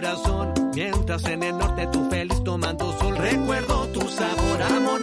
corazón. Mientras en el norte tú feliz tomando sol. Recuerdo tu sabor a